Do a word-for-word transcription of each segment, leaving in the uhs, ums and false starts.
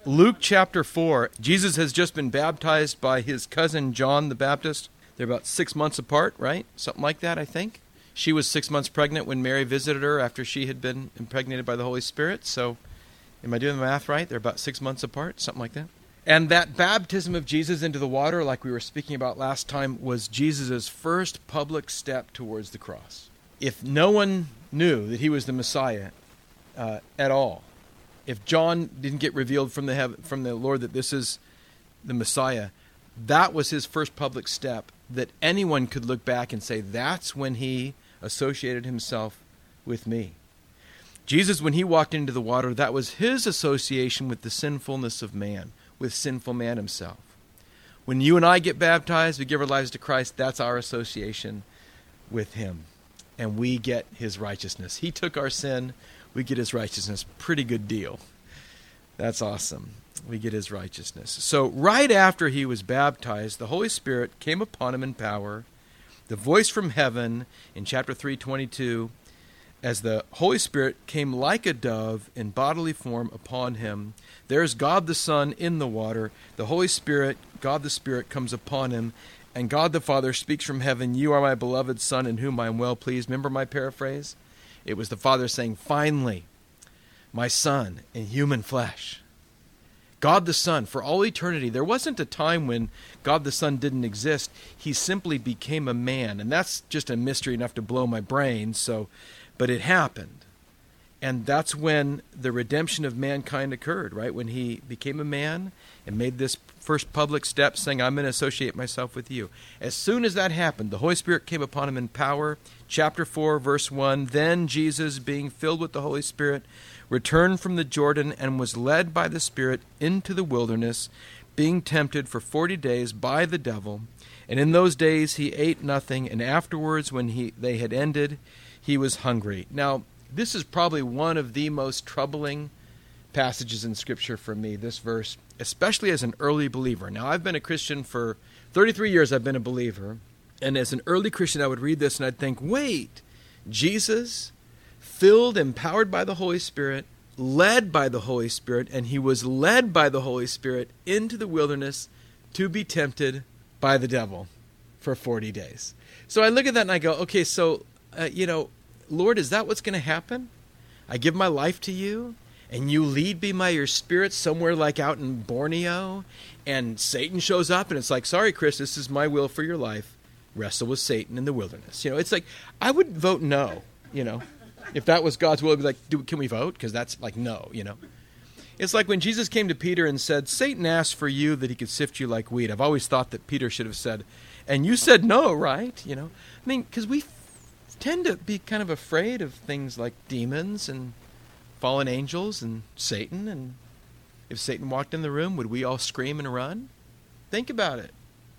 Luke chapter four, Jesus has just been baptized by his cousin John the Baptist. They're about six months apart, right? Something like that, I think. She was six months pregnant when Mary visited her after she had been impregnated by the Holy Spirit. So, am I doing the math right? They're about six months apart, something like that. And that baptism of Jesus into the water, like we were speaking about last time, was Jesus' first public step towards the cross. If no one knew that he was the Messiah uh, at all, if John didn't get revealed from the heaven, from the Lord that this is the Messiah, that was his first public step that anyone could look back and say, that's when he associated himself with me. Jesus, when he walked into the water, that was his association with the sinfulness of man, with sinful man himself. When you and I get baptized, we give our lives to Christ, that's our association with him. And we get his righteousness. He took our sin, we get his righteousness. Pretty good deal. That's awesome. We get his righteousness. So right after he was baptized, the Holy Spirit came upon him in power. The voice from heaven in chapter three twenty-two, as the Holy Spirit came like a dove in bodily form upon him, there's God the Son in the water. The Holy Spirit, God the Spirit, comes upon him, and God the Father speaks from heaven, you are my beloved Son in whom I am well pleased. Remember my paraphrase? It was the Father saying, finally, my Son in human flesh. God the Son, for all eternity, there wasn't a time when God the Son didn't exist. He simply became a man, and that's just a mystery enough to blow my brain, so, but it happened. And that's when the redemption of mankind occurred, right? When he became a man and made this first public step saying, I'm going to associate myself with you. As soon as that happened, the Holy Spirit came upon him in power. Chapter four, verse one, then Jesus, being filled with the Holy Spirit, returned from the Jordan and was led by the Spirit into the wilderness, being tempted for forty days by the devil. And in those days he ate nothing, and afterwards, when he they had ended, he was hungry. Now, this is probably one of the most troubling passages in Scripture for me, this verse, especially as an early believer. Now, I've been a Christian for thirty-three years. I've been a believer. And as an early Christian, I would read this and I'd think, wait, Jesus, filled, empowered by the Holy Spirit, led by the Holy Spirit, and he was led by the Holy Spirit into the wilderness to be tempted by the devil for forty days. So I look at that and I go, okay, so, uh, you know, Lord, is that what's going to happen? I give my life to you, and you lead me by your Spirit somewhere like out in Borneo, and Satan shows up, and it's like, sorry, Chris, this is my will for your life. Wrestle with Satan in the wilderness. You know, it's like, I would vote no, you know. If that was God's will, I'd be like, Do, can we vote? Because that's like no, you know. It's like when Jesus came to Peter and said, Satan asked for you that he could sift you like wheat. I've always thought that Peter should have said, and you said no, right? You know, I mean, because we tend to be kind of afraid of things like demons and fallen angels and Satan. And if Satan walked in the room, would we all scream and run? Think about it.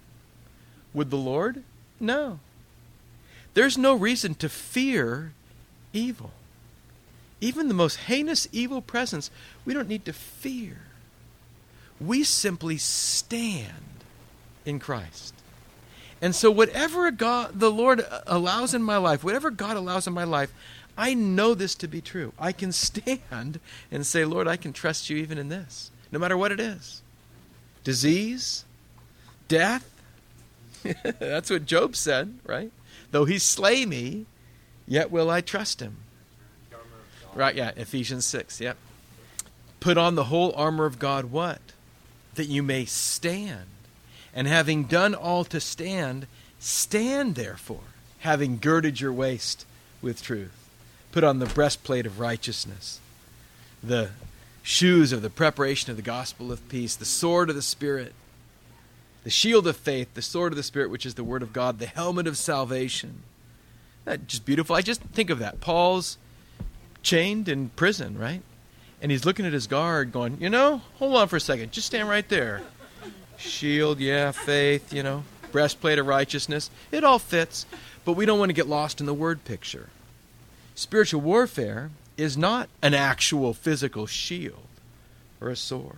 Would the Lord? No. There's no reason to fear evil. Even the most heinous evil presence, we don't need to fear. We simply stand in Christ. And so whatever God, the Lord allows in my life, whatever God allows in my life, I know this to be true. I can stand and say, Lord, I can trust you even in this, no matter what it is. Disease, death. That's what Job said, right? Though he slay me, yet will I trust him. Right, yeah, Ephesians six, yep. Put on the whole armor of God, what? That you may stand. And having done all to stand, stand therefore, having girded your waist with truth. Put on the breastplate of righteousness, the shoes of the preparation of the gospel of peace, the sword of the Spirit, the shield of faith, the sword of the Spirit, which is the word of God, the helmet of salvation. That's just beautiful. I just think of that. Paul's chained in prison, right? And he's looking at his guard going, you know, hold on for a second. Just stand right there. Shield, yeah, faith, you know, breastplate of righteousness. It all fits, but we don't want to get lost in the word picture. Spiritual warfare is not an actual physical shield or a sword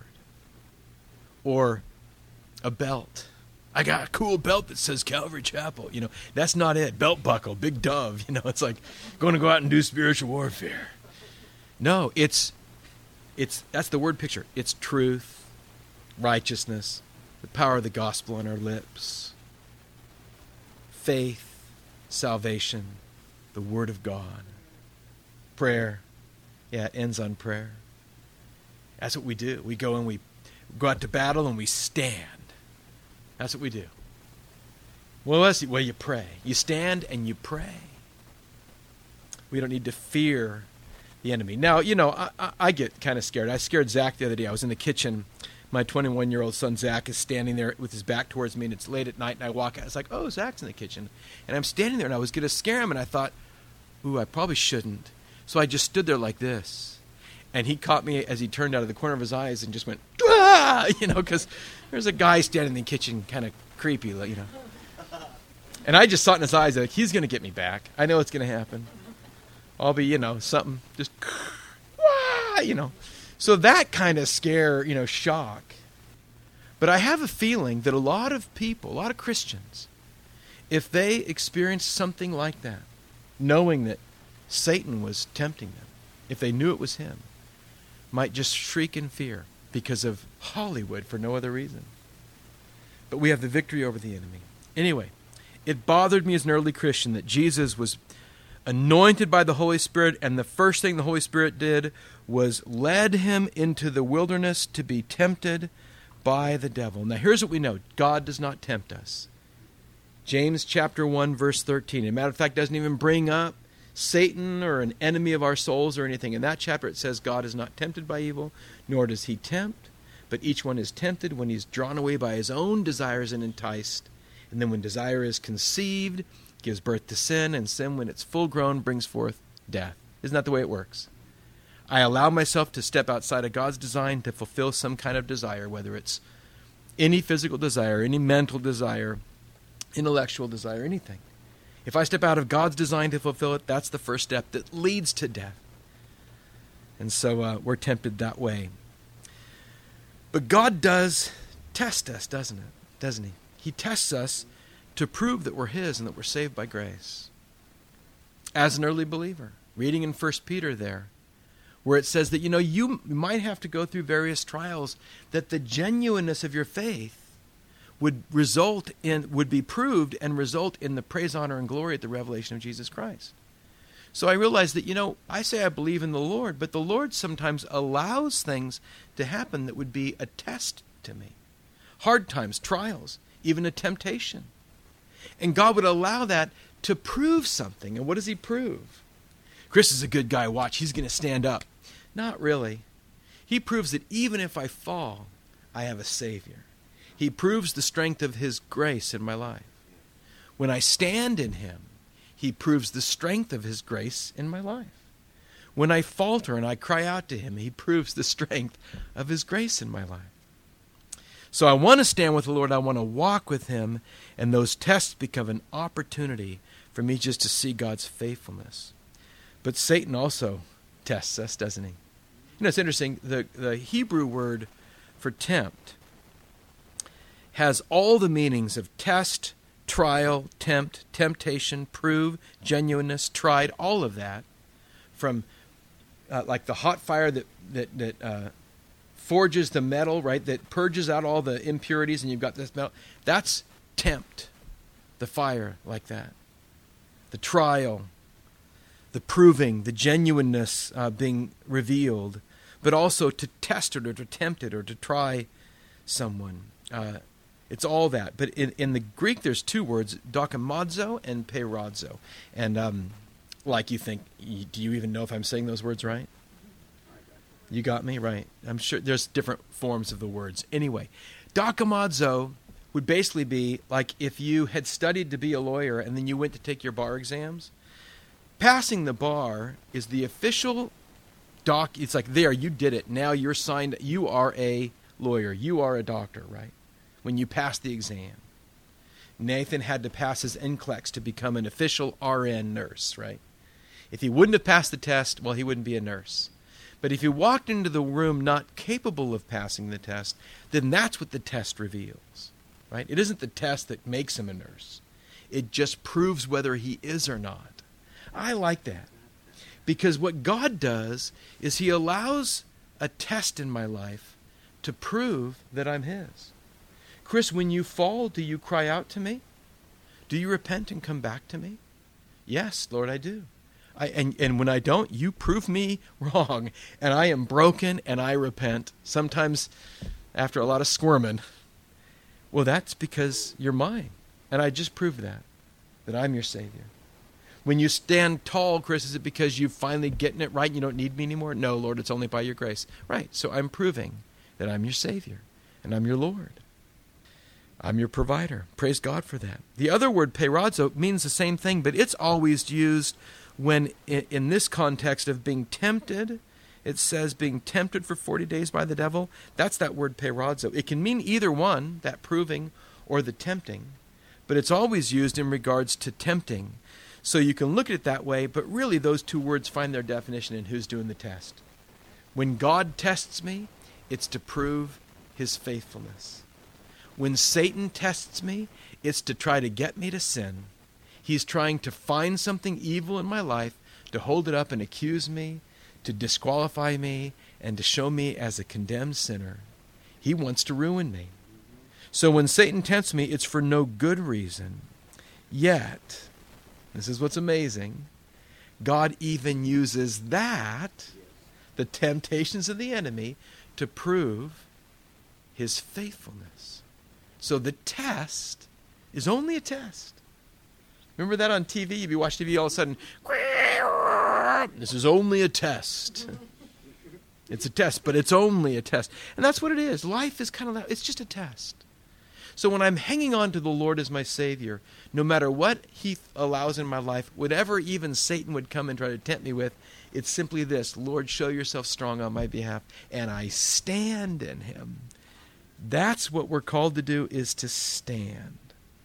or a belt. I got a cool belt that says Calvary Chapel. You know, that's not it. Belt buckle, big dove. You know, it's like going to go out and do spiritual warfare. No, it's It's that's the word picture. It's truth, righteousness, the power of the gospel on our lips, faith, salvation, the word of God, prayer. Yeah, it ends on prayer. That's what we do. We go and we go out to battle and we stand. That's what we do. Well, let's see. Well, you pray. You stand and you pray. We don't need to fear the enemy. Now, you know, I, I, I get kind of scared. I scared Zach the other day. I was in the kitchen. My twenty-one-year-old son, Zach, is standing there with his back towards me, and it's late at night, and I walk out. I was like, oh, Zach's in the kitchen. And I'm standing there, and I was going to scare him, and I thought, ooh, I probably shouldn't. So I just stood there like this. And he caught me as he turned out of the corner of his eyes and just went, ah! You know, because there's a guy standing in the kitchen, kind of creepy, you know. And I just saw it in his eyes, like, he's going to get me back. I know it's going to happen. I'll be, you know, something, just, wah, you know. So that kind of scare, you know, shock. But I have a feeling that a lot of people, a lot of Christians, if they experience something like that, knowing that Satan was tempting them, if they knew it was him, might just shriek in fear because of Hollywood for no other reason. But we have the victory over the enemy. Anyway, it bothered me as an early Christian that Jesus was anointed by the Holy Spirit, and the first thing the Holy Spirit did was led him into the wilderness to be tempted by the devil. Now here's what we know. God does not tempt us. James chapter one, verse thirteen. As a matter of fact, doesn't even bring up Satan or an enemy of our souls or anything. In that chapter it says God is not tempted by evil, nor does he tempt, but each one is tempted when he's drawn away by his own desires and enticed. And then when desire is conceived, gives birth to sin, and sin, when it's full grown, brings forth death. Isn't that the way it works? I allow myself to step outside of God's design to fulfill some kind of desire, whether it's any physical desire, any mental desire, intellectual desire, anything. If I step out of God's design to fulfill it, that's the first step that leads to death. And so uh, we're tempted that way. But God does test us, doesn't it? Doesn't he? He tests us to prove that we're his and that we're saved by grace. As an early believer, reading in First Peter there, where it says that, you know, you might have to go through various trials, that the genuineness of your faith would result in, would be proved and result in the praise, honor, and glory at the revelation of Jesus Christ. So I realized that, you know, I say I believe in the Lord, but the Lord sometimes allows things to happen that would be a test to me. Hard times, trials, even a temptation. And God would allow that to prove something. And what does he prove? Chris is a good guy. Watch, he's going to stand up. Not really. He proves that even if I fall, I have a Savior. He proves the strength of his grace in my life. When I stand in him, he proves the strength of his grace in my life. When I falter and I cry out to him, he proves the strength of his grace in my life. So I want to stand with the Lord. I want to walk with him. And those tests become an opportunity for me just to see God's faithfulness. But Satan also tests us, doesn't he? You know, it's interesting. The, the Hebrew word for tempt has all the meanings of test, trial, tempt, temptation, prove, genuineness, tried, all of that. From uh, like the hot fire that, that, that uh, forges the metal, right, that purges out all the impurities, and you've got this metal. That's tempt, the fire like that. The trial, the proving, the genuineness uh, being revealed, but also to test it or to tempt it or to try someone. Uh, it's all that. But in, in the Greek, there's two words, dokimazo and peirazo. And um, like you think, do you even know if I'm saying those words right? You got me? Right. I'm sure there's different forms of the words. Anyway, dokimazo would basically be like if you had studied to be a lawyer and then you went to take your bar exams. Passing the bar is the official doc. It's like, there, you did it. Now you're signed. You are a lawyer. You are a doctor, right? When you pass the exam. Nathan had to pass his N C L E X to become an official R N nurse, right? If he wouldn't have passed the test, well, he wouldn't be a nurse. But if he walked into the room not capable of passing the test, then that's what the test reveals, right? It isn't the test that makes him a nurse. It just proves whether he is or not. I like that. Because what God does is he allows a test in my life to prove that I'm his. Chris, when you fall, do you cry out to me? Do you repent and come back to me? Yes, Lord, I do. I, and, and when I don't, you prove me wrong, and I am broken, and I repent, sometimes after a lot of squirming. Well, that's because you're mine, and I just proved that, that I'm your Savior. When you stand tall, Chris, is it because you're finally getting it right and you don't need me anymore? No, Lord, it's only by your grace. Right, so I'm proving that I'm your Savior, and I'm your Lord. I'm your provider. Praise God for that. The other word, peirazo, means the same thing, but it's always used when, in this context of being tempted, it says being tempted for forty days by the devil. That's that word peirazo. It can mean either one, that proving or the tempting, but it's always used in regards to tempting. So you can look at it that way, but really those two words find their definition in who's doing the test. When God tests me, it's to prove his faithfulness. When Satan tests me, it's to try to get me to sin. He's trying to find something evil in my life, to hold it up and accuse me, to disqualify me, and to show me as a condemned sinner. He wants to ruin me. So when Satan tempts me, it's for no good reason. Yet, this is what's amazing, God even uses that, the temptations of the enemy, to prove his faithfulness. So the test is only a test. Remember that on T V? You'd be watching T V all of a sudden, this is only a test. It's a test, but it's only a test. And that's what it is. Life is kind of that. It's just a test. So when I'm hanging on to the Lord as my Savior, no matter what he allows in my life, whatever even Satan would come and try to tempt me with, it's simply this: Lord, show yourself strong on my behalf, and I stand in him. That's what we're called to do, is to stand.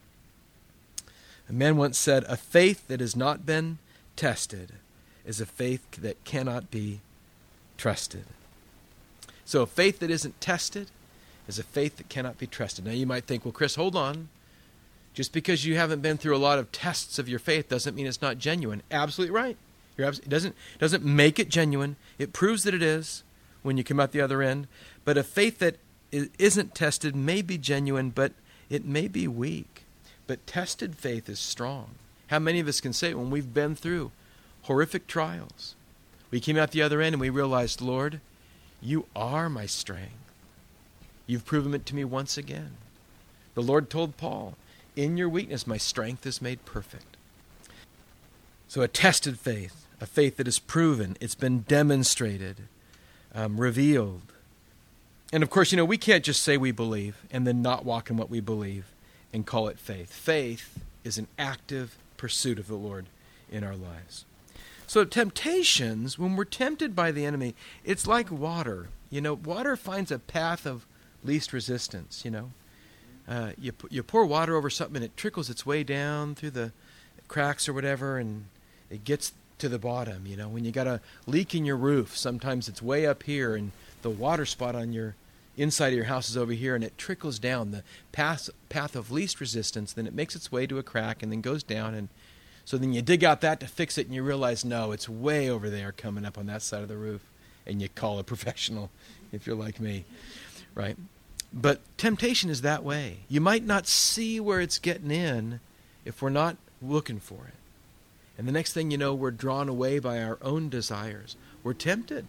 A man once said, a faith that has not been tested is a faith that cannot be trusted. So a faith that isn't tested is a faith that cannot be trusted. Now you might think, well, Chris, hold on. Just because you haven't been through a lot of tests of your faith doesn't mean it's not genuine. Absolutely right. You're abs- it doesn't, doesn't make it genuine. It proves that it is when you come out the other end. But a faith that isn't tested may be genuine, but it may be weak. But tested faith is strong. How many of us can say, when we've been through horrific trials, we came out the other end and we realized, Lord, you are my strength. You've proven it to me once again. The Lord told Paul, in your weakness my strength is made perfect. So a tested faith, a faith that is proven, it's been demonstrated, um, revealed. And of course, you know, we can't just say we believe and then not walk in what we believe and call it faith. Faith is an active pursuit of the Lord in our lives. So temptations, when we're tempted by the enemy, it's like water. You know, water finds a path of least resistance, you know. Uh, you, you pour water over something and it trickles its way down through the cracks or whatever, and it gets to the bottom, you know. When you got a leak in your roof, sometimes it's way up here and the water spot on your inside of your house is over here, and it trickles down the path path of least resistance. Then it makes its way to a crack and then goes down, and so then you dig out that to fix it, and you realize, no, it's way over there coming up on that side of the roof, and you call a professional if you're like me, right? But temptation is that way. You might not see where it's getting in if we're not looking for it. And the next thing you know, we're drawn away by our own desires. We're tempted.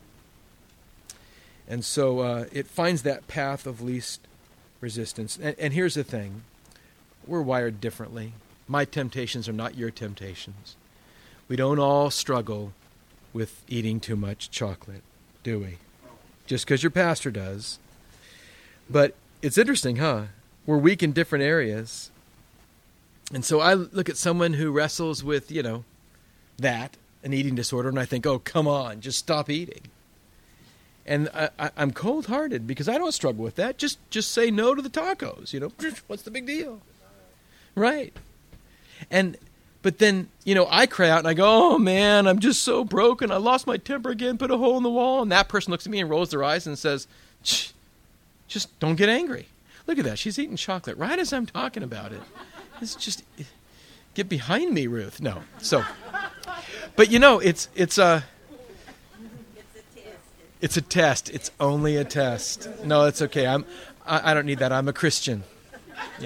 And so uh, it finds that path of least resistance. And, and here's the thing. We're wired differently. My temptations are not your temptations. We don't all struggle with eating too much chocolate, do we? Just because your pastor does. But it's interesting, huh? We're weak in different areas. And so I look at someone who wrestles with, you know, that, an eating disorder, and I think, oh, come on, just stop eating. And I, I, I'm cold-hearted because I don't struggle with that. Just just say no to the tacos, you know. What's the big deal? Right. And but then, you know, I cry out and I go, oh, man, I'm just so broken. I lost my temper again, put a hole in the wall. And that person looks at me and rolls their eyes and says, shh, just don't get angry. Look at that. She's eating chocolate right as I'm talking about it. It's just, get behind me, Ruth. No. So, but, you know, it's, it's a... It's a test. It's only a test. No, it's okay. I'm. I, I don't need that. I'm a Christian. Yeah.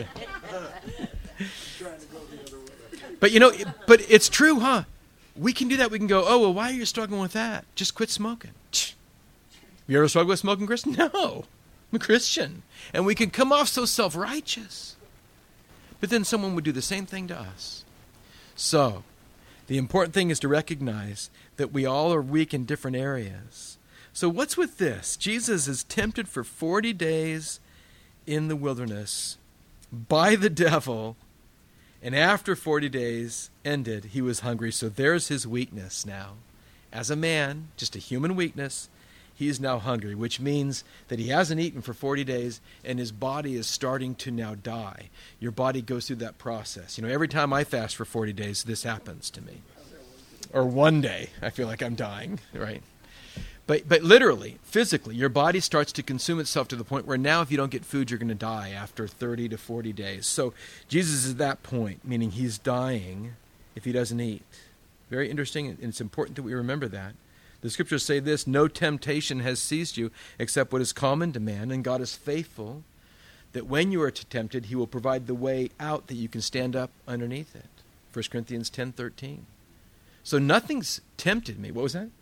But you know, but it's true, huh? We can do that. We can go, oh, well, why are you struggling with that? Just quit smoking. You ever struggle with smoking, Chris? No. I'm a Christian. And we can come off so self-righteous. But then someone would do the same thing to us. So, the important thing is to recognize that we all are weak in different areas. So what's with this? Jesus is tempted for forty days in the wilderness by the devil, and after forty days ended, he was hungry. So there's his weakness now. As a man, just a human weakness, he is now hungry, which means that he hasn't eaten for forty days, and his body is starting to now die. Your body goes through that process. You know, every time I fast for forty days, this happens to me. Or one day, I feel like I'm dying, right? But but literally, physically, your body starts to consume itself to the point where now if you don't get food, you're going to die after thirty to forty days. So Jesus is at that point, meaning he's dying if he doesn't eat. Very interesting, and it's important that we remember that. The scriptures say this, no temptation has seized you except what is common to man, and God is faithful that when you are tempted, he will provide the way out that you can stand up underneath it. First Corinthians ten thirteen. So nothing's tempted me. What was that?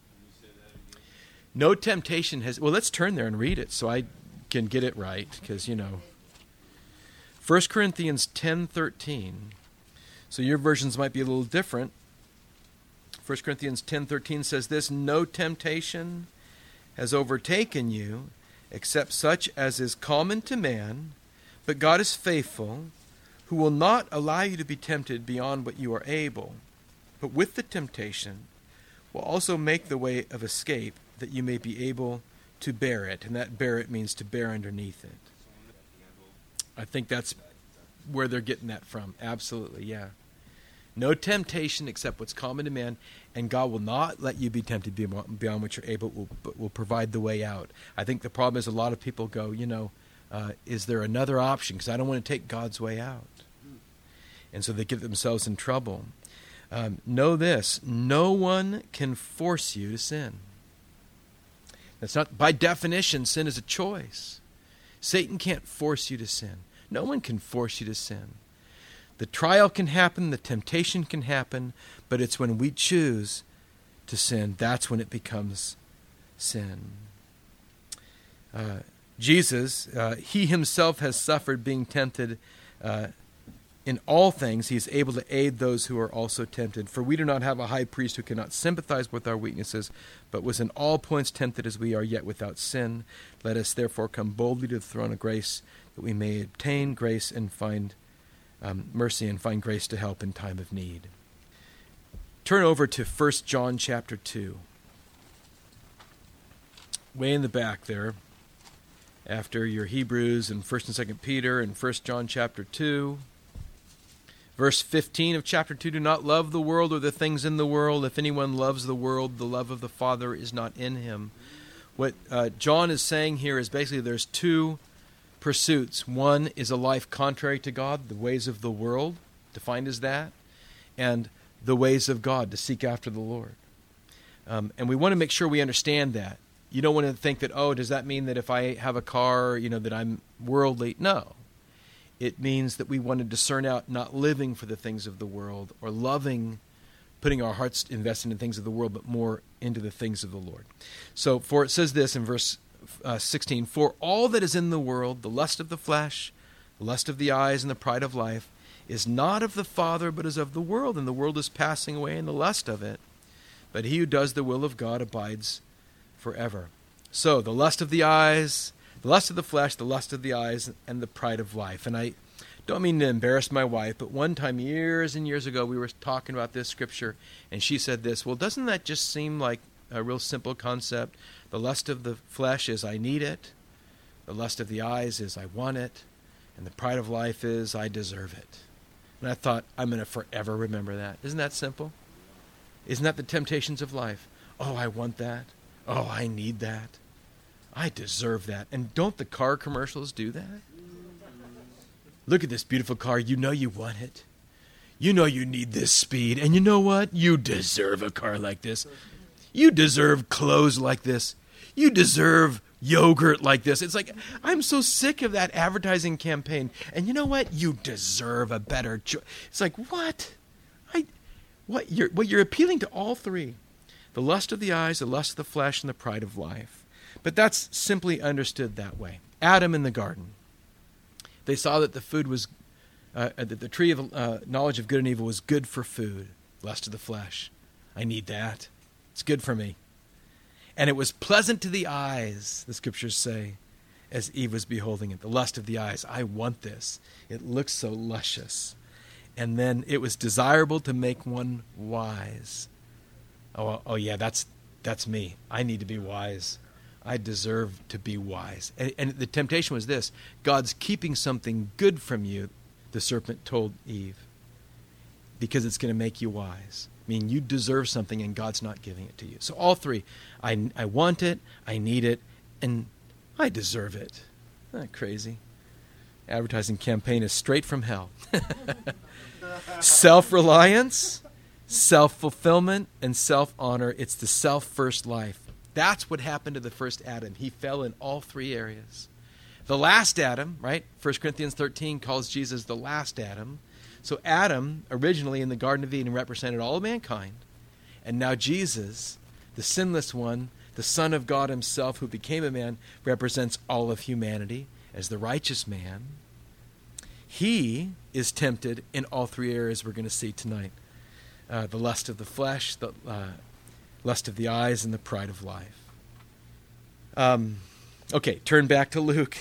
No temptation has... Well, let's turn there and read it so I can get it right, because, you know. First Corinthians ten thirteen. So your versions might be a little different. First Corinthians ten thirteen says this, no temptation has overtaken you except such as is common to man, but God is faithful, who will not allow you to be tempted beyond what you are able, but with the temptation will also make the way of escape that you may be able to bear it. And that bear it means to bear underneath it. I think that's where they're getting that from. Absolutely, yeah. No temptation except what's common to man, and God will not let you be tempted beyond what you're able, but will provide the way out. I think the problem is a lot of people go, you know, uh, is there another option? Because I don't want to take God's way out. And so they get themselves in trouble. Um, know this, no one can force you to sin. That's not, by definition, sin is a choice. Satan can't force you to sin. No one can force you to sin. The trial can happen, the temptation can happen, but it's when we choose to sin, that's when it becomes sin. Uh, Jesus, uh, he himself has suffered being tempted uh, in all things. He is able to aid those who are also tempted. For we do not have a high priest who cannot sympathize with our weaknesses, but was in all points tempted as we are, yet without sin. Let us therefore come boldly to the throne of grace, that we may obtain grace and find um, mercy and find grace to help in time of need. Turn over to First John chapter two. Way in the back there, after your Hebrews and First and Second Peter and First John chapter two. Verse fifteen of chapter two, do not love the world or the things in the world. If anyone loves the world, the love of the Father is not in him. What uh, John is saying here is basically there's two pursuits. One is a life contrary to God, the ways of the world, defined as that, and the ways of God, to seek after the Lord. Um, and we want to make sure we understand that. You don't want to think that, oh, does that mean that if I have a car, you know, that I'm worldly? No. It means that we want to discern out not living for the things of the world or loving, putting our hearts invested in things of the world, but more into the things of the Lord. So, for it says this in verse uh, sixteen, for all that is in the world, the lust of the flesh, the lust of the eyes, and the pride of life, is not of the Father, but is of the world, and the world is passing away in the lust of it. But he who does the will of God abides forever. So, the lust of the eyes, the lust of the flesh, the lust of the eyes, and the pride of life. And I don't mean to embarrass my wife, but one time, years and years ago, we were talking about this scripture, and she said this, well, doesn't that just seem like a real simple concept? The lust of the flesh is I need it. The lust of the eyes is I want it. And the pride of life is I deserve it. And I thought, I'm going to forever remember that. Isn't that simple? Isn't that the temptations of life? Oh, I want that. Oh, I need that. I deserve that. And don't the car commercials do that? Look at this beautiful car. You know you want it. You know you need this speed. And you know what? You deserve a car like this. You deserve clothes like this. You deserve yogurt like this. It's like, I'm so sick of that advertising campaign. And you know what? You deserve a better choice. It's like, what? I, what? You're, well, you're appealing to all three. The lust of the eyes, the lust of the flesh, and the pride of life. But that's simply understood that way. Adam in the garden. They saw that the food was, uh, that the tree of uh, knowledge of good and evil was good for food. Lust of the flesh. I need that. It's good for me. And it was pleasant to the eyes, the scriptures say, as Eve was beholding it. The lust of the eyes. I want this. It looks so luscious. And then it was desirable to make one wise. Oh, oh yeah, that's that's me. I need to be wise. I deserve to be wise. And, and the temptation was this. God's keeping something good from you, the serpent told Eve, because it's going to make you wise. I mean, you deserve something and God's not giving it to you. So all three. I, I want it, I need it, and I deserve it. Isn't that crazy? Advertising campaign is straight from hell. Self-reliance, self-fulfillment, and self-honor. It's the self-first life. That's what happened to the first Adam. He fell in all three areas. The last Adam, right? First Corinthians thirteen calls Jesus the last Adam. So Adam, originally in the Garden of Eden, represented all of mankind. And now Jesus, the sinless one, the Son of God himself who became a man, represents all of humanity as the righteous man. He is tempted in all three areas we're going to see tonight. Uh, the lust of the flesh, the uh, lust of the eyes, and the pride of life. Um, okay, turn back to Luke.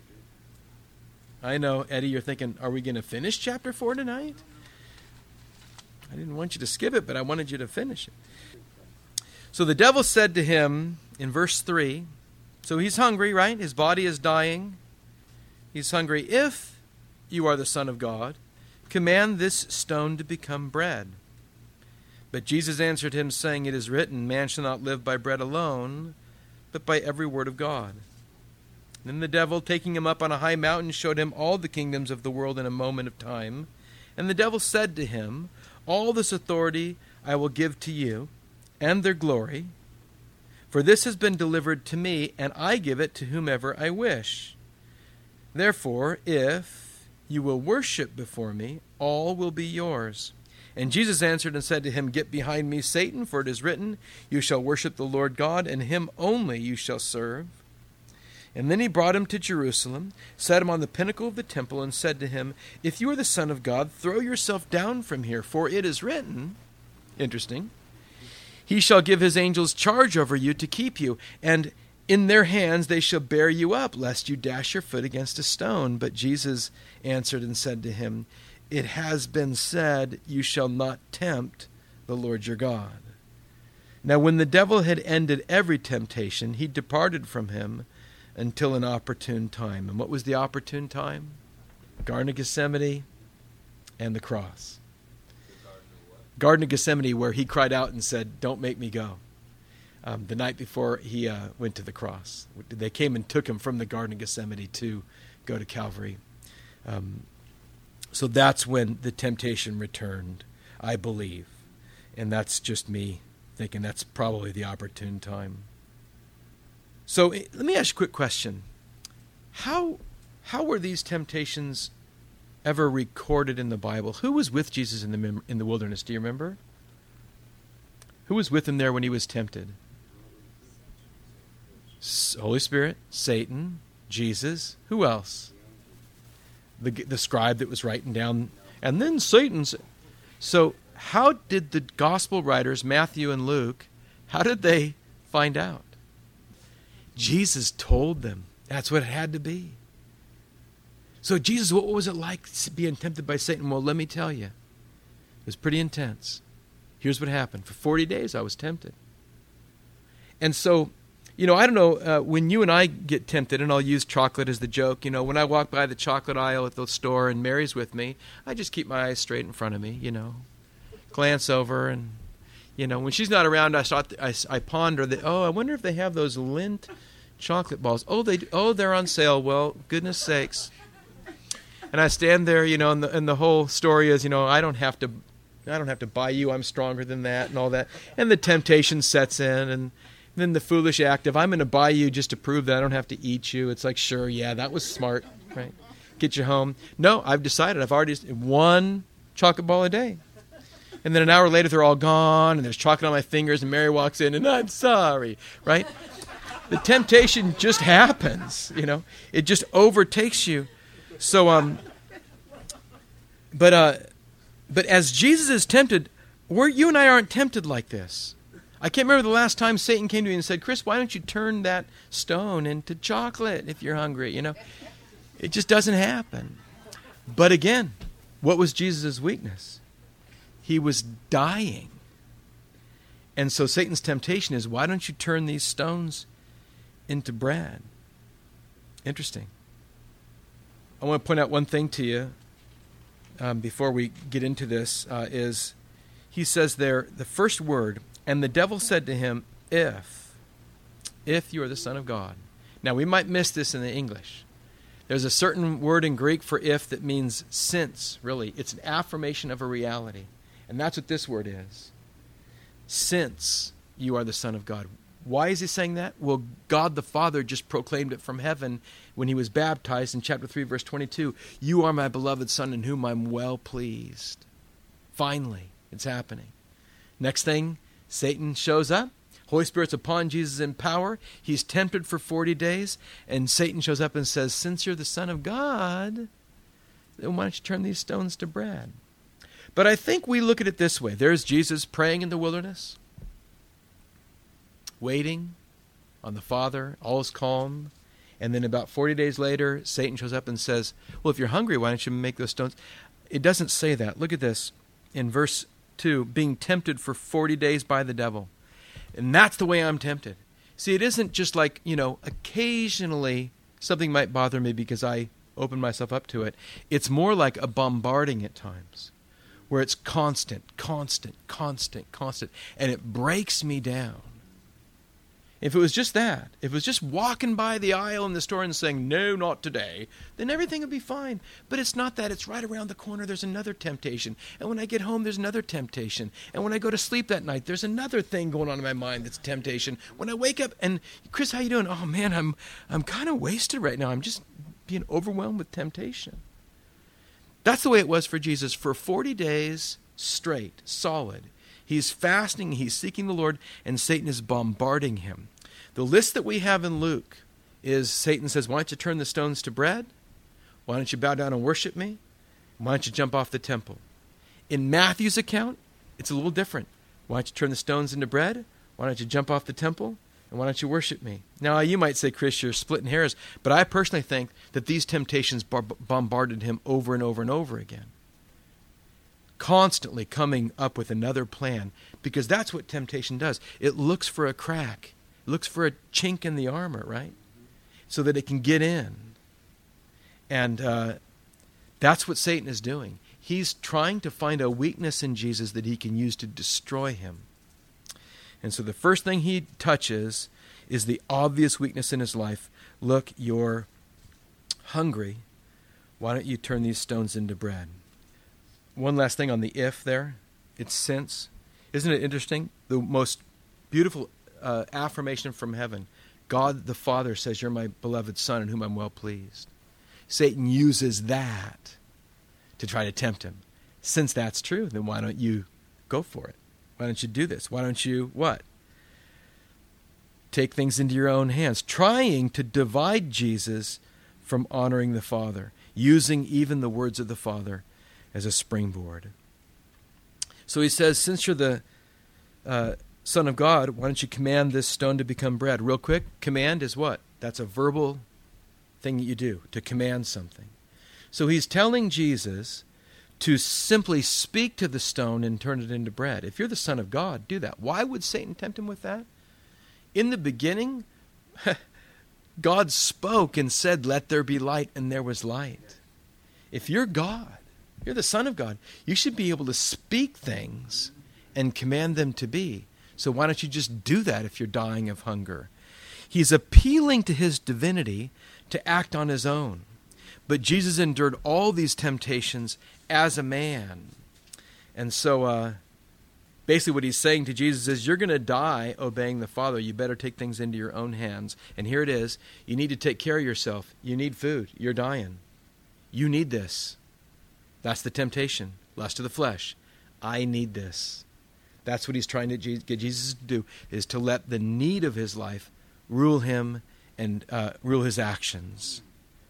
I know, Eddie, you're thinking, are we going to finish chapter four tonight? I didn't want you to skip it, but I wanted you to finish it. So the devil said to him in verse three, so he's hungry, right? His body is dying. He's hungry. If you are the Son of God, command this stone to become bread. But Jesus answered him, saying, it is written, man shall not live by bread alone, but by every word of God. Then the devil, taking him up on a high mountain, showed him all the kingdoms of the world in a moment of time. And the devil said to him, all this authority I will give to you, and their glory, for this has been delivered to me, and I give it to whomever I wish. Therefore, if you will worship before me, all will be yours. And Jesus answered and said to him, get behind me, Satan, for it is written, you shall worship the Lord God, and him only you shall serve. And then he brought him to Jerusalem, set him on the pinnacle of the temple, and said to him, if you are the Son of God, throw yourself down from here, for it is written, interesting, he shall give his angels charge over you to keep you, and in their hands they shall bear you up, lest you dash your foot against a stone. But Jesus answered and said to him, it has been said, you shall not tempt the Lord your God. Now when the devil had ended every temptation, he departed from him until an opportune time. And what was the opportune time? Garden of Gethsemane and the cross. Garden of Gethsemane, where he cried out and said, don't make me go. Um, the night before he uh, went to the cross. They came and took him from the Garden of Gethsemane to go to Calvary. Um, so that's when the temptation returned, I believe. And that's just me thinking that's probably the opportune time. So let me ask you a quick question. How how were these temptations ever recorded in the Bible? Who was with Jesus in the in the wilderness? Do you remember? Who was with him there when he was tempted? Holy Spirit, Satan, Jesus. Who else? The the scribe that was writing down. And then Satan's. So how did the gospel writers, Matthew and Luke, how did they find out? Jesus told them. That's what it had to be. So Jesus, what was it like being tempted by Satan? Well, let me tell you. It was pretty intense. Here's what happened. For forty days I was tempted. And so, you know, I don't know, uh, when you and I get tempted, and I'll use chocolate as the joke, you know, when I walk by the chocolate aisle at the store and Mary's with me, I just keep my eyes straight in front of me, you know, glance over, and, you know, when she's not around, I start, I, I ponder that, oh, I wonder if they have those Lindt chocolate balls. Oh, they, oh, they're on sale. Well, goodness sakes. And I stand there, you know, and the, and the whole story is, you know, I don't have to, I don't have to buy you. I'm stronger than that, and all that. And the temptation sets in, and then the foolish act of, I'm going to buy you just to prove that I don't have to eat you. It's like, sure, yeah, that was smart, right? Get you home. No, I've decided. I've already one chocolate ball a day. And then an hour later, they're all gone, and there's chocolate on my fingers, and Mary walks in, and I'm sorry, right? The temptation just happens, you know. It just overtakes you. So, um, but uh, but as Jesus is tempted, we're, you and I aren't tempted like this. I can't remember the last time Satan came to me and said, Chris, why don't you turn that stone into chocolate if you're hungry, you know? It just doesn't happen. But again, what was Jesus' weakness? He was dying. And so Satan's temptation is, why don't you turn these stones into bread? Interesting. I want to point out one thing to you um, before we get into this, uh, is he says there, the first word, and the devil said to him, if, if you are the Son of God. Now, we might miss this in the English. There's a certain word in Greek for if that means since, really. It's an affirmation of a reality. And that's what this word is. Since you are the Son of God. Why is he saying that? Well, God the Father just proclaimed it from heaven when he was baptized in chapter three, verse twenty-two. You are my beloved Son in whom I'm well pleased. Finally, it's happening. Next thing, Satan shows up. Holy Spirit's upon Jesus in power. He's tempted for forty days. And Satan shows up and says, since you're the Son of God, then why don't you turn these stones to bread? But I think we look at it this way. There's Jesus praying in the wilderness, waiting on the Father. All is calm. And then about forty days later, Satan shows up and says, well, if you're hungry, why don't you make those stones? It doesn't say that. Look at this. In verse two, being tempted for forty days by the devil. And that's the way I'm tempted. See, it isn't just like, you know, occasionally something might bother me because I open myself up to it. It's more like a bombarding at times, where it's constant, constant, constant, constant, and it breaks me down. If it was just that, if it was just walking by the aisle in the store and saying, no, not today, then everything would be fine. But it's not that. It's right around the corner. There's another temptation. And when I get home, there's another temptation. And when I go to sleep that night, there's another thing going on in my mind that's temptation. When I wake up and, Chris, how you doing? Oh, man, I'm I'm kind of wasted right now. I'm just being overwhelmed with temptation. That's the way it was for Jesus. For forty days straight, solid, he's fasting, he's seeking the Lord, and Satan is bombarding him. The list that we have in Luke is Satan says, why don't you turn the stones to bread? Why don't you bow down and worship me? Why don't you jump off the temple? In Matthew's account, it's a little different. Why don't you turn the stones into bread? Why don't you jump off the temple? And why don't you worship me? Now, you might say, Chris, you're splitting hairs, but I personally think that these temptations bar- bombarded him over and over and over again. Constantly coming up with another plan, because that's what temptation does. It looks for a crack. It looks for a chink in the armor, right? So that it can get in. And uh, that's what Satan is doing. He's trying to find a weakness in Jesus that he can use to destroy him. And so the first thing he touches is the obvious weakness in his life. Look, you're hungry. Why don't you turn these stones into bread? One last thing on the if there. It's since. Isn't it interesting? The most beautiful uh, affirmation from heaven. God the Father says, you're my beloved Son in whom I'm well pleased. Satan uses that to try to tempt him. Since that's true, then why don't you go for it? Why don't you do this? Why don't you what? Take things into your own hands. Trying to divide Jesus from honoring the Father. Using even the words of the Father as a springboard. So he says, since you're the uh, Son of God, why don't you command this stone to become bread? Real quick, command is what? That's a verbal thing that you do, to command something. So he's telling Jesus to simply speak to the stone and turn it into bread. If you're the Son of God, do that. Why would Satan tempt him with that? In the beginning, God spoke and said, let there be light, and there was light. If you're God, you're the Son of God, you should be able to speak things and command them to be. So why don't you just do that if you're dying of hunger? He's appealing to his divinity to act on his own. But Jesus endured all these temptations as a man. And so uh, Basically what he's saying to Jesus is, you're going to die obeying the Father. You better take things into your own hands. And here it is. You need to take care of yourself. You need food. You're dying. You need this. That's the temptation. Lust of the flesh. I need this. That's what he's trying to get Jesus to do, is to let the need of his life rule him and uh, rule his actions.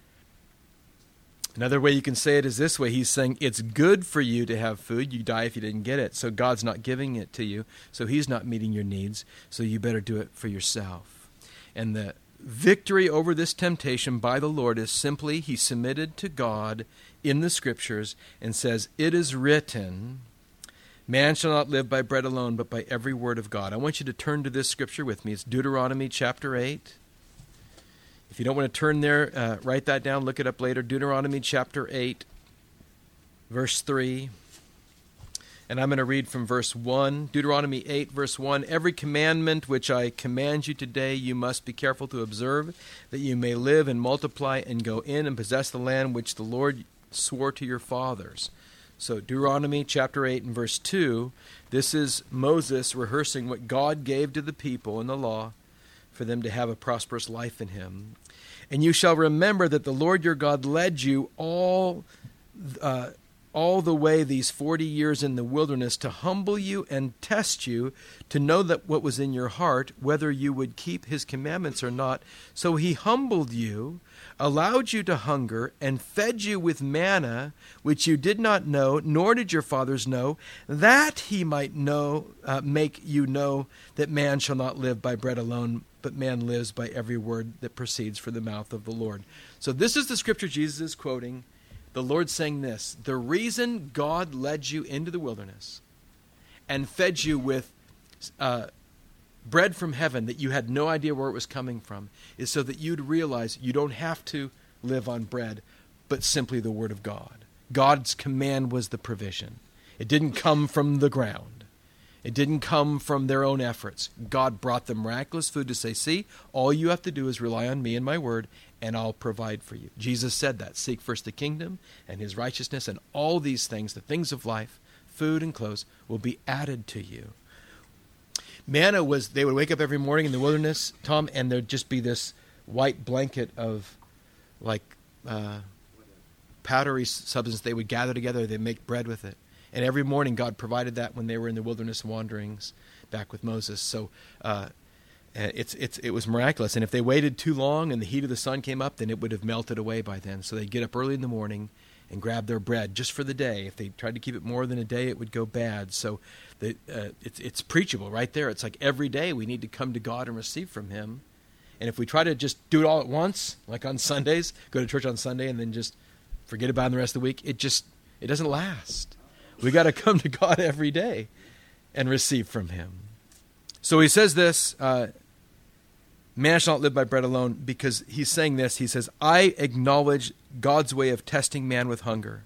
Another way you can say it is this way. He's saying it's good for you to have food. You die if you didn't get it. So God's not giving it to you. So he's not meeting your needs. So you better do it for yourself. And the victory over this temptation by the Lord is simply he submitted to God in the Scriptures and says, it is written, man shall not live by bread alone, but by every word of God. I want you to turn to this scripture with me. It's Deuteronomy chapter eight. If you don't want to turn there, uh, write that down, look it up later. Deuteronomy chapter eight, verse three. And I'm going to read from verse one. Deuteronomy eight, verse one. Every commandment which I command you today, you must be careful to observe, that you may live and multiply and go in and possess the land which the Lord swore to your fathers. So Deuteronomy chapter eight and verse two, this is Moses rehearsing what God gave to the people in the law for them to have a prosperous life in him. And you shall remember that the Lord your God led you all uh, all the way these forty years in the wilderness to humble you and test you, to know that what was in your heart, whether you would keep his commandments or not. So he humbled you, allowed you to hunger, and fed you with manna, which you did not know, nor did your fathers know, that he might know, uh, make you know that man shall not live by bread alone, but man lives by every word that proceeds from the mouth of the Lord. So this is the scripture Jesus is quoting. The Lord saying this, the reason God led you into the wilderness and fed you with uh, bread from heaven that you had no idea where it was coming from is so that you'd realize you don't have to live on bread, but simply the Word of God. God's command was the provision. It didn't come from the ground. It didn't come from their own efforts. God brought them miraculous food to say, see, all you have to do is rely on me and my word, and I'll provide for you. Jesus said that. Seek first the kingdom and his righteousness, and all these things, the things of life, food and clothes, will be added to you. Manna was, they would wake up every morning in the wilderness, Tom, and there'd just be this white blanket of like uh, powdery substance they would gather together. They'd make bread with it. And every morning God provided that when they were in the wilderness wanderings back with Moses. So uh, it's it's it was miraculous. And if they waited too long and the heat of the sun came up, then it would have melted away by then. So they'd get up early in the morning and grab their bread just for the day. If they tried to keep it more than a day, it would go bad. So the, uh, it's it's preachable right there. It's like every day we need to come to God and receive from him. And if we try to just do it all at once, like on Sundays, go to church on Sunday and then just forget about it the rest of the week, it just it doesn't last. We got to come to God every day and receive from him. So he says this, uh, man shall not live by bread alone, because he's saying this. He says, I acknowledge God's way of testing man with hunger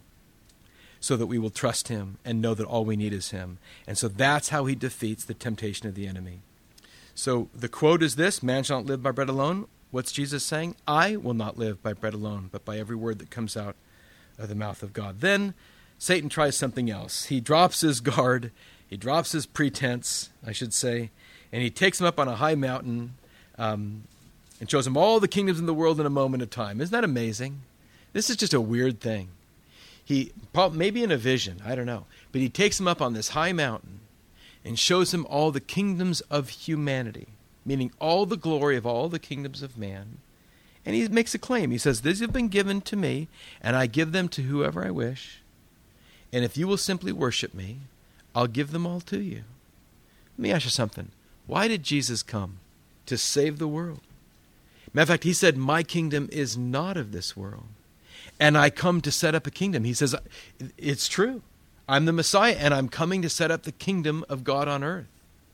so that we will trust him and know that all we need is him. And so that's how he defeats the temptation of the enemy. So the quote is this, man shall not live by bread alone. What's Jesus saying? I will not live by bread alone, but by every word that comes out of the mouth of God. Then Satan tries something else. He drops his guard, he drops his pretense, I should say, and he takes him up on a high mountain um, and shows him all the kingdoms in the world in a moment of time. Isn't that amazing? This is just a weird thing. He, maybe in a vision, I don't know, but he takes him up on this high mountain and shows him all the kingdoms of humanity, meaning all the glory of all the kingdoms of man. And he makes a claim. He says, these have been given to me, and I give them to whoever I wish. And if you will simply worship me, I'll give them all to you. Let me ask you something. Why did Jesus come? To save the world. Matter of fact, he said, my kingdom is not of this world. And I come to set up a kingdom. He says, it's true. I'm the Messiah, and I'm coming to set up the kingdom of God on earth.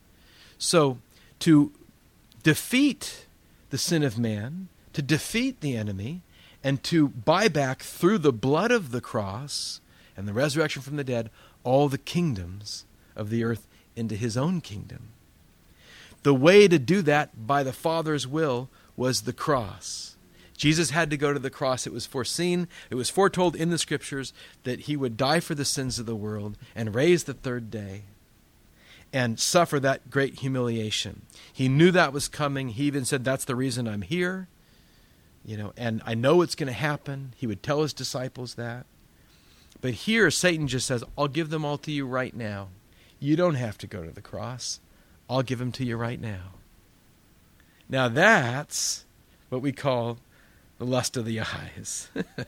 So, to defeat the sin of man, to defeat the enemy, and to buy back through the blood of the cross and the resurrection from the dead, all the kingdoms of the earth into his own kingdom. The way to do that by the Father's will was the cross. Jesus had to go to the cross. It was foreseen, it was foretold in the Scriptures that he would die for the sins of the world and raise the third day. and suffer that great humiliation. He knew that was coming. He even said, that's the reason I'm here. You know, and I know it's going to happen. He would tell his disciples that. But here, Satan just says, I'll give them all to you right now. You don't have to go to the cross. I'll give them to you right now. Now that's what we call the lust of the eyes.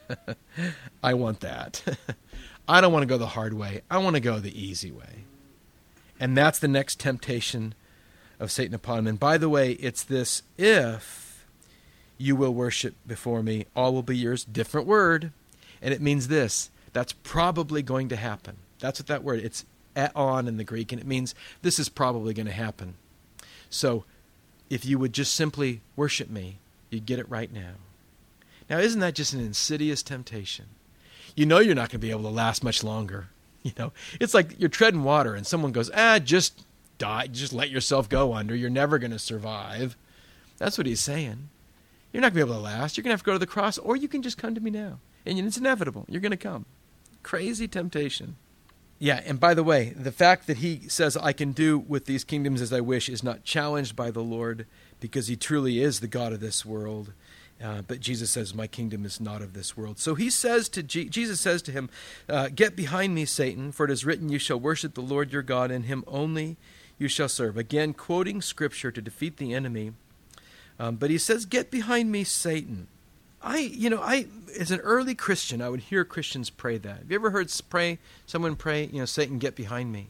I want that. I don't want to go the hard way. I want to go the easy way. And that's the next temptation of Satan upon him. And by the way, it's this, if you will worship before me, all will be yours. Different word. And it means this. That's probably going to happen. That's what that word, it's on in the Greek, and it means this is probably going to happen. So if you would just simply worship me, you'd get it right now. Now, isn't that just an insidious temptation? You know you're not going to be able to last much longer. You know, it's like you're treading water and someone goes, ah, just die, just let yourself go under. You're never going to survive. That's what he's saying. You're not going to be able to last. You're going to have to go to the cross, or you can just come to me now. And it's inevitable. You're going to come. Crazy temptation. Yeah, and by the way, the fact that he says, I can do with these kingdoms as I wish, is not challenged by the Lord, because he truly is the God of this world. Uh, but Jesus says, my kingdom is not of this world. So he says to G- Jesus says to him, uh, get behind me, Satan, for it is written, you shall worship the Lord your God, and him only you shall serve. Again, quoting scripture to defeat the enemy. Um, but he says, get behind me, Satan. I, you know, I, as an early Christian, I would hear Christians pray that. Have you ever heard pray, someone pray, you know, Satan, get behind me?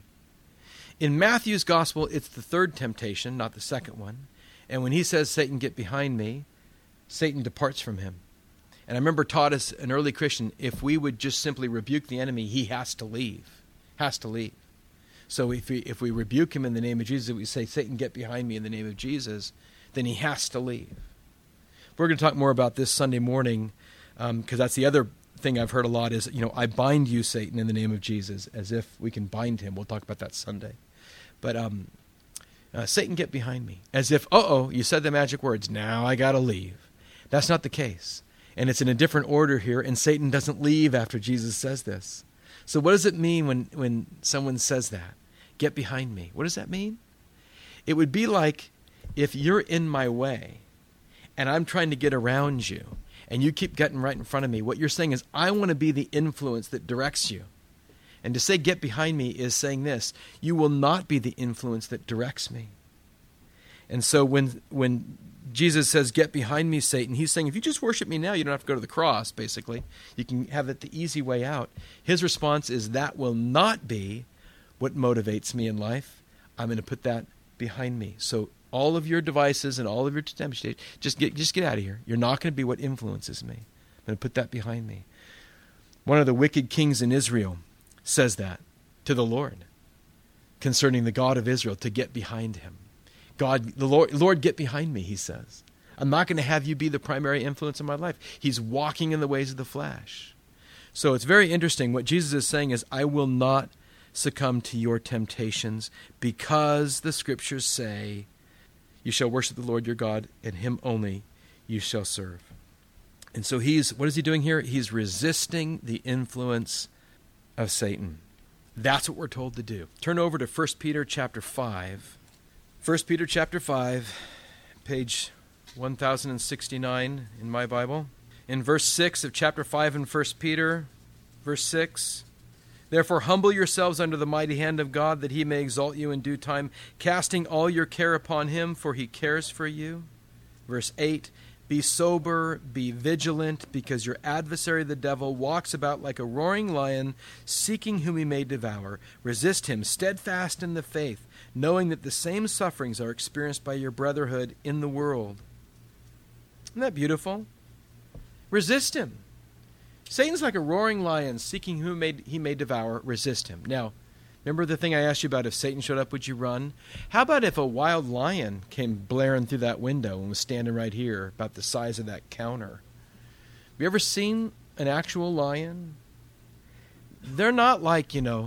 In Matthew's gospel, it's the third temptation, not the second one. And when he says, Satan, get behind me, Satan departs from him. And I remember taught as an early Christian, if we would just simply rebuke the enemy, he has to leave. Has to leave. So if we, if we rebuke him in the name of Jesus, if we say, Satan, get behind me in the name of Jesus, then he has to leave. We're going to talk more about this Sunday morning, because um, that's the other thing I've heard a lot is, you know, I bind you, Satan, in the name of Jesus, as if we can bind him. We'll talk about that Sunday. But um, uh, Satan, get behind me. As if, uh-oh, you said the magic words, now I got to leave. That's not the case. And it's in a different order here, and Satan doesn't leave after Jesus says this. So what does it mean when, when someone says that? Get behind me. What does that mean? It would be like if you're in my way, and I'm trying to get around you, and you keep getting right in front of me, what you're saying is, I want to be the influence that directs you. And to say get behind me is saying this, you will not be the influence that directs me. And so when when Jesus says, get behind me, Satan, he's saying, if you just worship me now, you don't have to go to the cross, basically. You can have it the easy way out. His response is, that will not be what motivates me in life. I'm going to put that behind me. So all of your devices and all of your temptations, just get just get out of here. You're not going to be what influences me. I'm going to put that behind me. One of the wicked kings in Israel says that to the Lord concerning the God of Israel, to get behind him. God, the Lord, Lord, get behind me, he says. I'm not going to have you be the primary influence in my life. He's walking in the ways of the flesh. So it's very interesting. What Jesus is saying is, I will not succumb to your temptations, because the scriptures say, you shall worship the Lord your God, and him only you shall serve. And so he's, what is he doing here? He's resisting the influence of Satan. That's what we're told to do. Turn over to First Peter chapter five. First Peter chapter five, page one thousand sixty-nine in my Bible. In verse six of chapter five in First Peter, verse six, therefore humble yourselves under the mighty hand of God, that he may exalt you in due time, casting all your care upon him, for he cares for you. Verse eight, be sober, be vigilant, because your adversary the devil walks about like a roaring lion, seeking whom he may devour. Resist him, steadfast in the faith, knowing that the same sufferings are experienced by your brotherhood in the world. Isn't that beautiful? Resist him. Satan's like a roaring lion, seeking whom may, he may devour. Resist him. Now, remember the thing I asked you about, if Satan showed up, would you run? How about if a wild lion came blaring through that window and was standing right here, about the size of that counter? Have you ever seen an actual lion? They're not like, you know,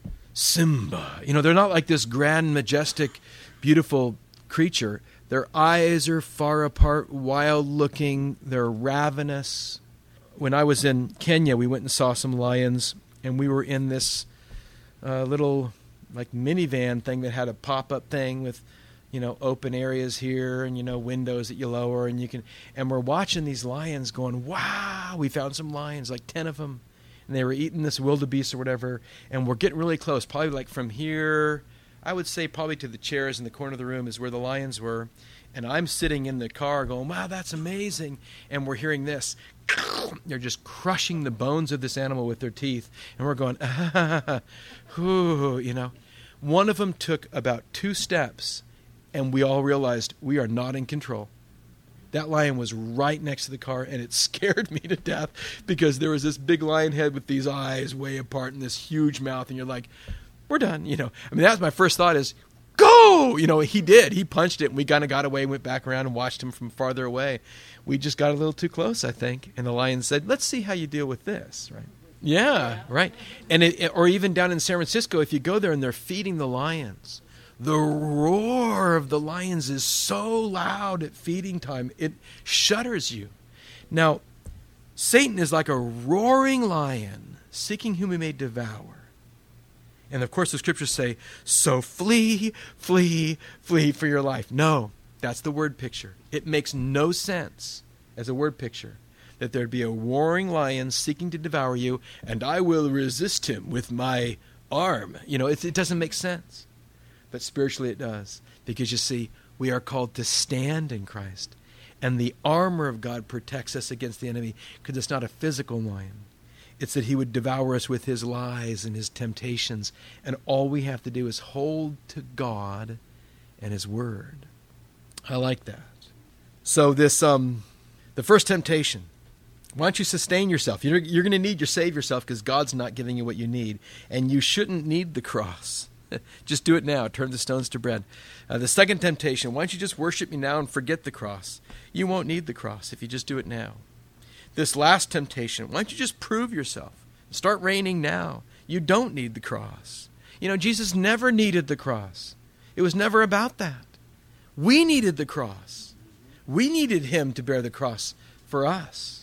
Simba. You know, they're not like this grand, majestic, beautiful creature. Their eyes are far apart, wild-looking. They're ravenous. When I was in Kenya, we went and saw some lions, and we were in this uh, little like minivan thing that had a pop-up thing with, you know, open areas here and, you know, windows that you lower and you can, and we're watching these lions going, wow, we found some lions, like ten of them. And they were eating this wildebeest or whatever. And we're getting really close, probably like from here, I would say probably to the chairs in the corner of the room is where the lions were. And I'm sitting in the car going, wow, that's amazing. And we're hearing this. They're just crushing the bones of this animal with their teeth. And we're going, ah, whoo, you know. One of them took about two steps, and we all realized we are not in control. That lion was right next to the car, and it scared me to death because there was this big lion head with these eyes way apart and this huge mouth, and you're like, we're done, you know. I mean, that was my first thought is, go! You know, he did. He punched it, and we kind of got away and went back around and watched him from farther away. We just got a little too close, I think, and the lion said, let's see how you deal with this, right? Yeah, right. And it, or even down in San Francisco, if you go there and they're feeding the lions, the roar of the lions is so loud at feeding time, it shudders you. Now, Satan is like a roaring lion seeking whom he may devour. And of course the scriptures say, so flee, flee, flee for your life. No, that's the word picture. It makes no sense as a word picture that there'd be a roaring lion seeking to devour you, and I will resist him with my arm. You know, it, it doesn't make sense. But spiritually it does. Because you see, we are called to stand in Christ. And the armor of God protects us against the enemy because it's not a physical lion. It's that he would devour us with his lies and his temptations. And all we have to do is hold to God and his word. I like that. So this, um, the first temptation. Why don't you sustain yourself? You're, you're going to need to save yourself because God's not giving you what you need. And you shouldn't need the cross. Just do it now. Turn the stones to bread. Uh, the second temptation, why don't you just worship me now and forget the cross? You won't need the cross if you just do it now. This last temptation, why don't you just prove yourself? Start reigning now. You don't need the cross. You know, Jesus never needed the cross. It was never about that. We needed the cross. We needed him to bear the cross for us.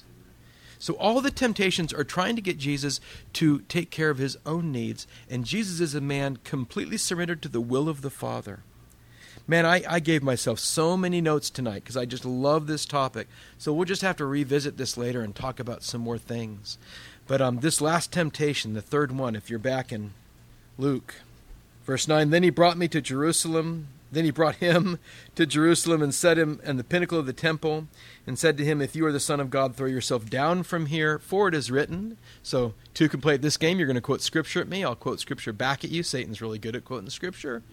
So all the temptations are trying to get Jesus to take care of his own needs. And Jesus is a man completely surrendered to the will of the Father. Man, I, I gave myself so many notes tonight because I just love this topic. So we'll just have to revisit this later and talk about some more things. But um, this last temptation, the third one, if you're back in Luke, verse nine, then he brought me to Jerusalem. Then he brought him to Jerusalem and set him on the pinnacle of the temple and said to him, if you are the Son of God, throw yourself down from here, for it is written. So two can play this game. You're going to quote Scripture at me. I'll quote Scripture back at you. Satan's really good at quoting Scripture.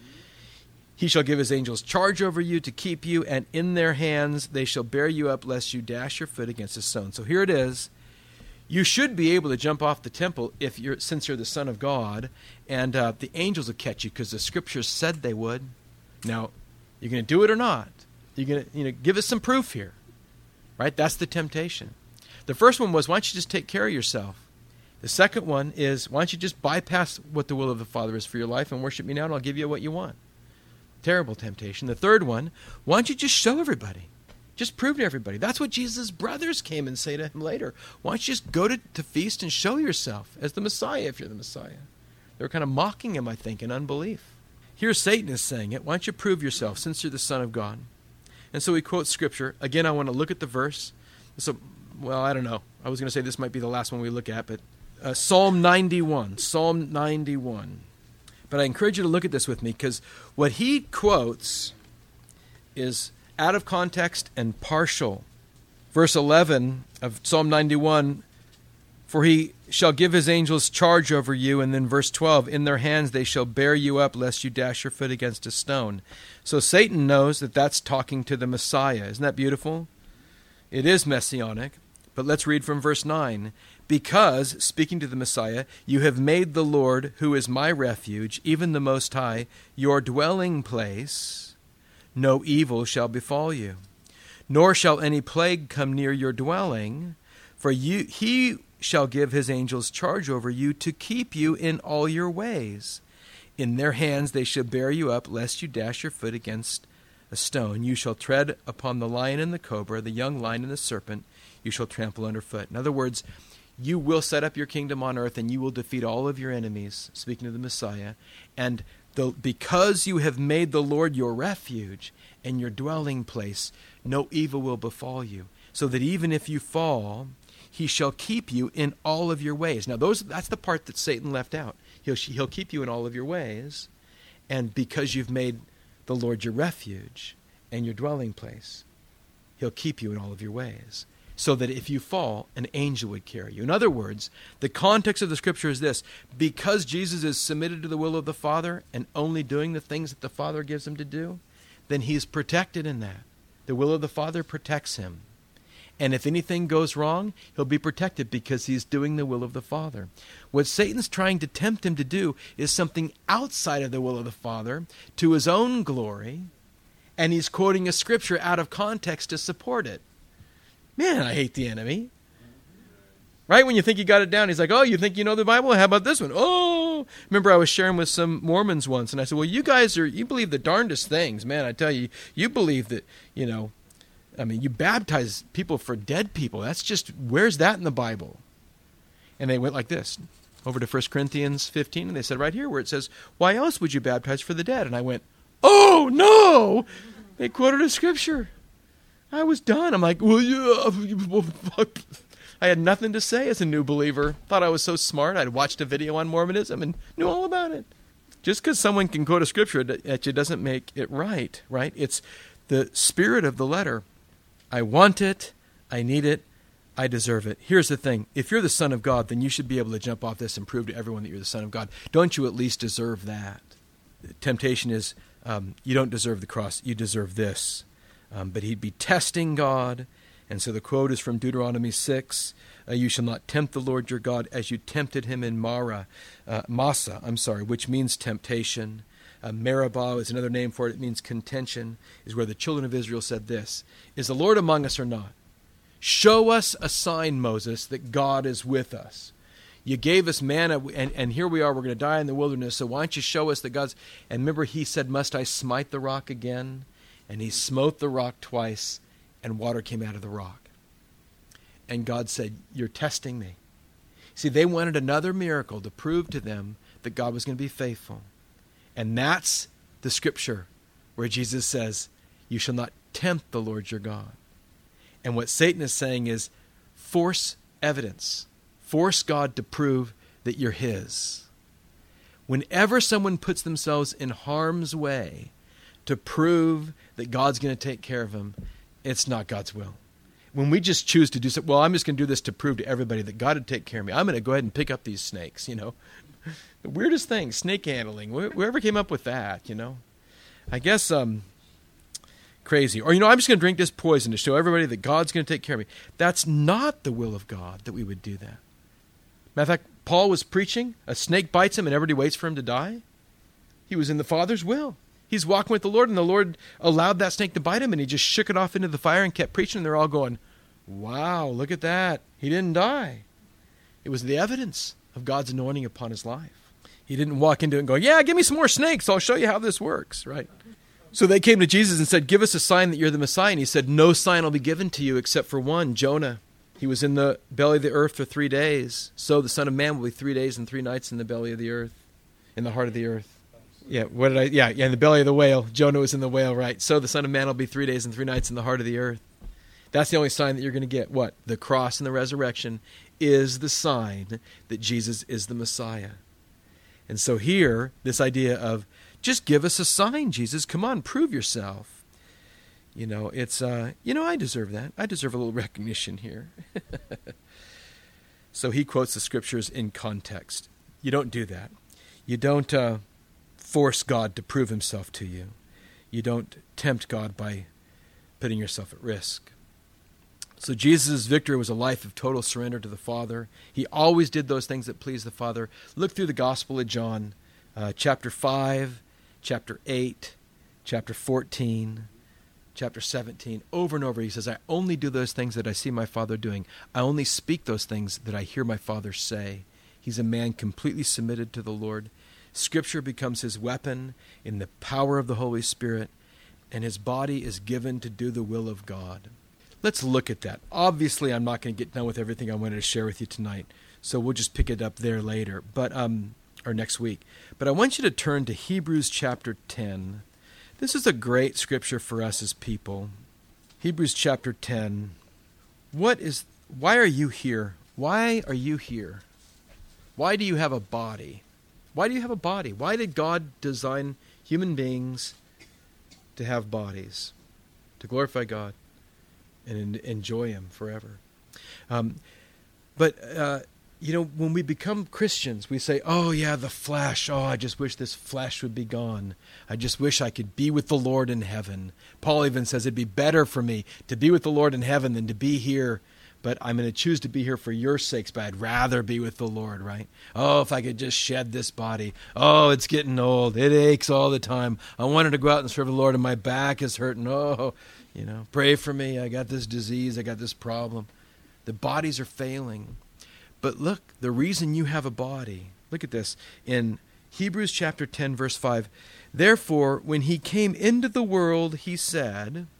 He shall give his angels charge over you to keep you, and in their hands they shall bear you up, lest you dash your foot against a stone. So here it is. You should be able to jump off the temple if you're, since you're the Son of God, and uh, the angels will catch you because the Scriptures said they would. Now, you're going to do it or not? You're going to, you know, give us some proof here, right? That's the temptation. The first one was, why don't you just take care of yourself? The second one is, why don't you just bypass what the will of the Father is for your life and worship me now, and I'll give you what you want. Terrible temptation. The third one, why don't you just show everybody? Just prove to everybody. That's what Jesus' brothers came and say to him later. Why don't you just go to, to feast and show yourself as the Messiah if you're the Messiah? They were kind of mocking him, I think, in unbelief. Here Satan is saying it. Why don't you prove yourself since you're the Son of God? And so he quotes Scripture. Again, I want to look at the verse. So, well, I don't know. I was going to say this might be the last one we look at, but uh, Psalm ninety-one. Psalm ninety-one. But I encourage you to look at this with me because what he quotes is out of context and partial. Verse eleven of Psalm ninety-one, for he shall give his angels charge over you. And then verse twelve, in their hands they shall bear you up, lest you dash your foot against a stone. So Satan knows that that's talking to the Messiah. Isn't that beautiful? It is messianic. But let's read from verse nine. Because, speaking to the Messiah, you have made the Lord, who is my refuge, even the Most High, your dwelling place, no evil shall befall you, nor shall any plague come near your dwelling, for you, he shall give his angels charge over you to keep you in all your ways. In their hands they shall bear you up, lest you dash your foot against a stone. You shall tread upon the lion and the cobra, the young lion and the serpent, you shall trample underfoot. In other words, you will set up your kingdom on earth and you will defeat all of your enemies, speaking of the Messiah. And the, because you have made the Lord your refuge and your dwelling place, no evil will befall you, so that even if you fall, he shall keep you in all of your ways. Now, those that's the part that Satan left out. He'll, he'll keep you in all of your ways, and because you've made the Lord your refuge and your dwelling place, he'll keep you in all of your ways, so that if you fall, an angel would carry you. In other words, the context of the scripture is this: because Jesus is submitted to the will of the Father and only doing the things that the Father gives him to do, then he's protected in that. The will of the Father protects him. And if anything goes wrong, he'll be protected because he's doing the will of the Father. What Satan's trying to tempt him to do is something outside of the will of the Father to his own glory, and he's quoting a scripture out of context to support it. Man, I hate the enemy. Right? When you think you got it down, he's like, oh, you think you know the Bible? How about this one? Oh, remember I was sharing with some Mormons once, and I said, well, you guys are, you believe the darndest things. Man, I tell you, you believe that, you know, I mean, you baptize people for dead people. That's just, where's that in the Bible? And they went like this, over to First Corinthians fifteen, and they said right here where it says, why else would you baptize for the dead? And I went, oh, no! They quoted a scripture. I was done. I'm like, well, yeah. I had nothing to say as a new believer. Thought I was so smart. I'd watched a video on Mormonism and knew all about it. Just because someone can quote a scripture at you doesn't make it right, right? It's the spirit of the letter. I want it. I need it. I deserve it. Here's the thing. If you're the Son of God, then you should be able to jump off this and prove to everyone that you're the Son of God. Don't you at least deserve that? The temptation is um, you don't deserve the cross. You deserve this. Um, but he'd be testing God. And so the quote is from Deuteronomy six. Uh, you shall not tempt the Lord your God as you tempted him in Mara, uh, Massa, I'm sorry, which means temptation. Uh, Meribah is another name for it. It means contention, is where the children of Israel said this: is the Lord among us or not? Show us a sign, Moses, that God is with us. You gave us manna, and, and here we are, we're going to die in the wilderness, so why don't you show us that God's... And remember, he said, must I smite the rock again? And he smote the rock twice, and water came out of the rock. And God said, you're testing me. See, they wanted another miracle to prove to them that God was going to be faithful. And that's the scripture where Jesus says, you shall not tempt the Lord your God. And what Satan is saying is, force evidence. Force God to prove that you're his. Whenever someone puts themselves in harm's way to prove that God's going to take care of them, it's not God's will. When we just choose to do something, well, I'm just going to do this to prove to everybody that God would take care of me. I'm going to go ahead and pick up these snakes, you know. The weirdest thing, snake handling. Whoever came up with that, you know. I guess um, crazy. Or, you know, I'm just going to drink this poison to show everybody that God's going to take care of me. That's not the will of God that we would do that. Matter of fact, Paul was preaching, a snake bites him and everybody waits for him to die. He was in the Father's will. He's walking with the Lord, and the Lord allowed that snake to bite him, and he just shook it off into the fire and kept preaching, and they're all going, wow, look at that. He didn't die. It was the evidence of God's anointing upon his life. He didn't walk into it and go, yeah, give me some more snakes. I'll show you how this works, right? So they came to Jesus and said, give us a sign that you're the Messiah. And he said, no sign will be given to you except for one, Jonah. He was in the belly of the earth for three days. So the Son of Man will be three days and three nights in the belly of the earth, in the heart of the earth. Yeah, what did I, yeah, yeah, in the belly of the whale. Jonah was in the whale, right? So the Son of Man will be three days and three nights in the heart of the earth. That's the only sign that you're going to get. What? The cross and the resurrection is the sign that Jesus is the Messiah. And so here, this idea of, just give us a sign, Jesus. Come on, prove yourself. You know, it's, uh, you know, I deserve that. I deserve a little recognition here. So he quotes the scriptures in context. You don't do that. You don't uh, force God to prove himself to you. You don't tempt God by putting yourself at risk. So Jesus' victory was a life of total surrender to the Father. He always did those things that pleased the Father. Look through the Gospel of John, uh, chapter five, chapter eight, chapter fourteen, chapter seventeen. Over and over he says, I only do those things that I see my Father doing. I only speak those things that I hear my Father say. He's a man completely submitted to the Lord. Scripture becomes his weapon in the power of the Holy Spirit, and his body is given to do the will of God. Let's look at that. Obviously, I'm not going to get done with everything I wanted to share with you tonight, so we'll just pick it up there later. But um, or next week. But I want you to turn to Hebrews chapter ten. This is a great scripture for us as people. Hebrews chapter ten. What is, why are you here? Why are you here? Why do you have a body? Why do you have a body? Why did God design human beings to have bodies? To glorify God and enjoy Him forever. Um, but, uh, you know, when we become Christians, we say, oh, yeah, the flesh. Oh, I just wish this flesh would be gone. I just wish I could be with the Lord in heaven. Paul even says it'd be better for me to be with the Lord in heaven than to be here. But I'm going to choose to be here for your sakes, but I'd rather be with the Lord, right? Oh, if I could just shed this body. Oh, it's getting old. It aches all the time. I wanted to go out and serve the Lord, and my back is hurting. Oh, you know, pray for me. I got this disease. I got this problem. The bodies are failing. But look, the reason you have a body, look at this. In Hebrews chapter ten, verse five, therefore, when he came into the world, he said,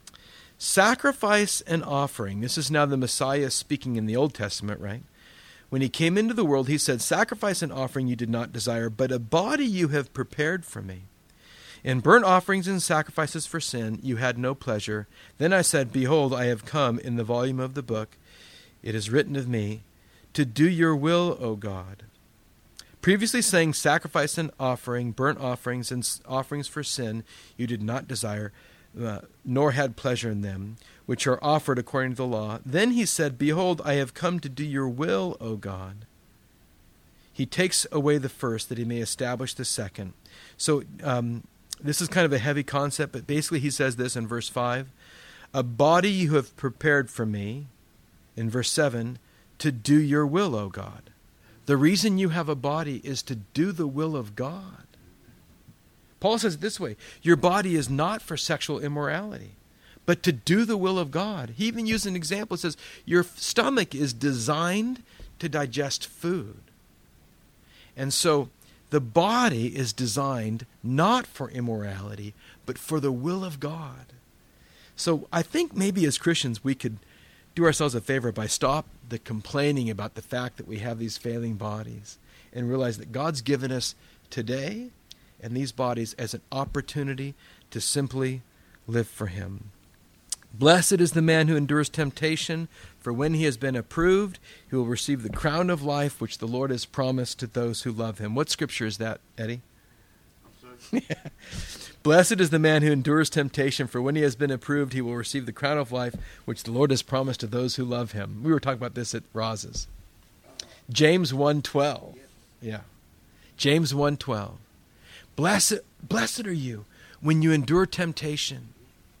sacrifice and offering. This is now the Messiah speaking in the Old Testament, right? When he came into the world, he said, sacrifice and offering you did not desire, but a body you have prepared for me. In burnt offerings and sacrifices for sin you had no pleasure. Then I said, behold, I have come. In the volume of the book it is written of me, to do your will, O God. Previously saying sacrifice and offering, burnt offerings and offerings for sin you did not desire, Uh, nor had pleasure in them, which are offered according to the law. Then he said, behold, I have come to do your will, O God. He takes away the first, that he may establish the second. So um, this is kind of a heavy concept, but basically he says this in verse five, a body you have prepared for me, in verse seven, to do your will, O God. The reason you have a body is to do the will of God. Paul says it this way, your body is not for sexual immorality, but to do the will of God. He even used an example. It says, your stomach is designed to digest food. And so the body is designed not for immorality, but for the will of God. So I think maybe as Christians we could do ourselves a favor by stop the complaining about the fact that we have these failing bodies and realize that God's given us today and these bodies as an opportunity to simply live for Him. Blessed is the man who endures temptation, for when he has been approved, he will receive the crown of life which the Lord has promised to those who love Him. What scripture is that, Eddie? Yeah. Blessed is the man who endures temptation, for when he has been approved, he will receive the crown of life which the Lord has promised to those who love Him. We were talking about this at Roz's. James one twelve. Yeah. James one twelve. Blessed, blessed are you when you endure temptation.